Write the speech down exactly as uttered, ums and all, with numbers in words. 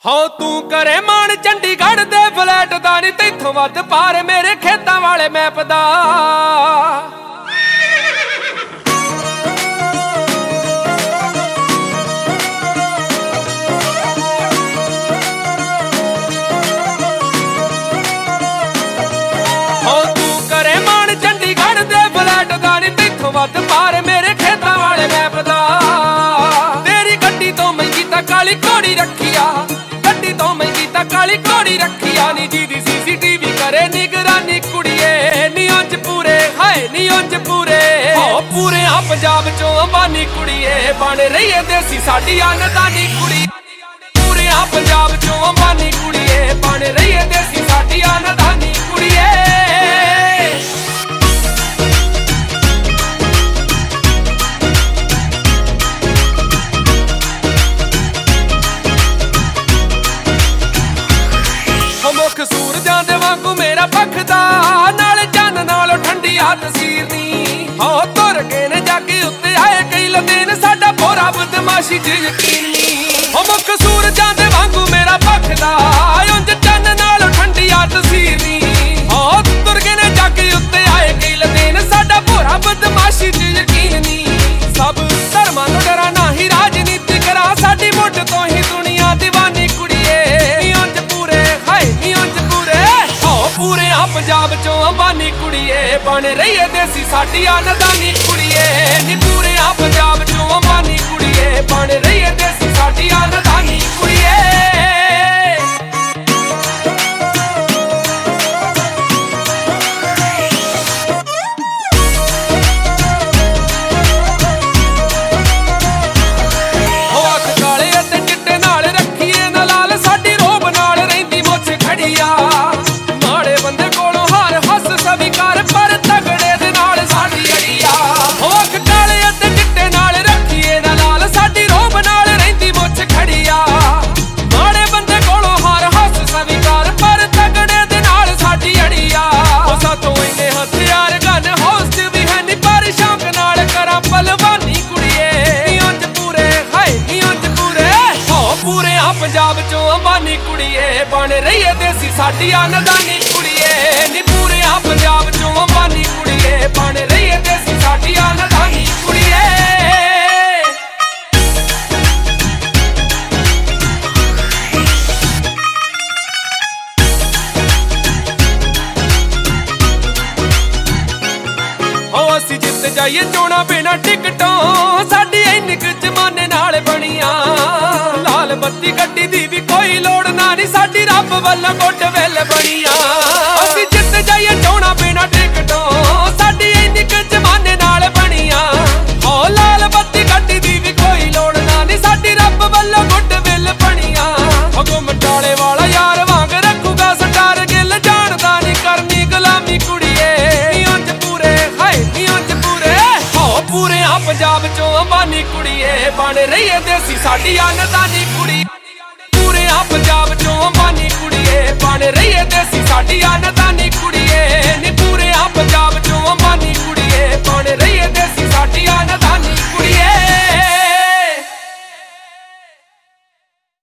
हाँ तू करे मान चंडीगढ़ दे फ्लैट दा नी तैथों वध पार मेरे खेतां वाले मैप दा। हाँ तू करे मान चंडीगढ़ दे फ्लैट दा नी तैथों वध पार मेरे खेतां वाले मैप दा। तेरी गड्डी तो महंगी तां काली घोड़ी रखिया, गड्डी तो महंगी तां काली घोड़ी रखिया नी जी दी सीसीटीवी करे निगरानी कुड़िए नी उंज पूरे हाय नी उंज पूरे हो पूरे आ पंजाब चों अंबानी कुड़िए बन रही है देसी साडी आनदानी कुड़ी। पूरे आ पंजाब चों अंबानी कुड़िए बन रही है देसी साडी आनदानी कुड़िए। मुख सूरजां दे वांगू मेरा पखदा नाले चन नालों ठंडी आ तसीर नी हो तुर के ने जाके उत्ते आए कई लदेन साडा भोरा बदमाशी च यकीन नी हो मुख सूरजां दे वांगू मेरा पखदा उंज चन नालों ठंडी आ तसीर नी हो तुर के ने जाके उत्ते आए कई लदेन साडा भोरा बदमाशी च यकीन नी। सब धर्मां तो डरा ना ही राजनीति करा साडी मुठ तो ही दुनिया दीवानी कुड़िए उंज पूरे हाय नी उंज पूरे हो पूरे आ पंजाब चों अंबानी कुड़िए बन रही है देसी साडी आनदानी कुड़िए नी। पूरे आ पंजाब चों अंबानी कुड़िए बन रही है देसी साडी आनदानी कुड़िए। पंजाब चों अंबानी कुड़िए बन रही है देसी साडी आनदानी कुड़िए नी। पूरे आ पंजाब चों अंबानी कुड़िए बन रही है देसी साडी आनदानी कुड़िए। हो असीं जित जाइए चोणा बिना टिकटों साडी इन्नी क जमाने नाल बणियां लाल बत्ती गड्डी दी भी कोई लोड़ ना नी साडी रब वल्लों गुड वेल बणियां। असीं जित जाइए चोणा बिना टिकटों साडी इन्नी क जमाने नाल बणियां हो लाल बत्ती गड्डी दी भी कोई लोड़ ना नी साडी रब वल्लों गुड वेल बणियां। हो गुमटाले वाला यार वांग रखूगा सटार गिल जानदा नी करनी गुलामी कुड़िए नी उंज पूरे हाय नी उंज पूरे हो पूरे आ पंजाब चों अंबानी कुड़िए बन रही है देसी साडी आनदानी कुड़ी। पूरे आ पंजाब चों अंबानी कुड़िए बन रही है।